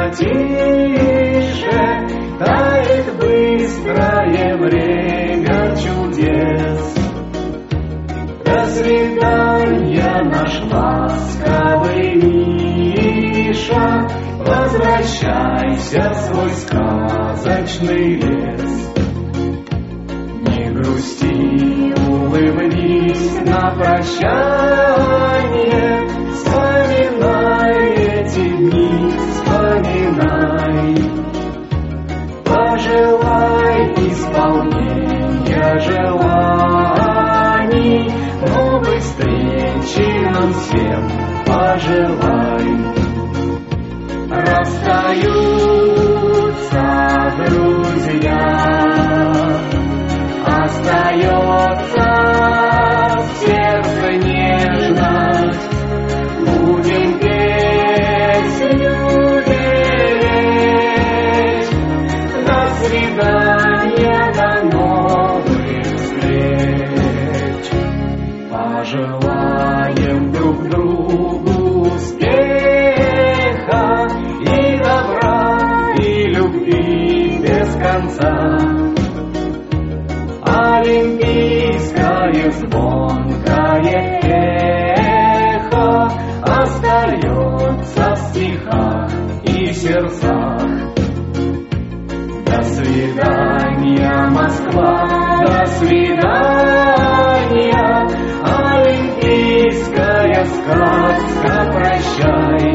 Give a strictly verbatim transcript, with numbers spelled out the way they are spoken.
тише, тает быстрое время чудес. До свидания, наш ласковый Миша, возвращайся в свой сказочный лес. Не грусти, улыбнись на прощание, вспоминай эти дни, вспоминай. Пожелай исполнения желаний, новой встречи нам всем пожелай. Расстаются друзья, остается в сердце нежность. Будем песню петь. До свидания, до новых встреч. Пожелаем друг другу успеха и добра, и любви без конца. Олимпийское звонкое эхо остается в стихах и сердцах. До свидания, Москва, до свидания, олимпийская сказка, прощай.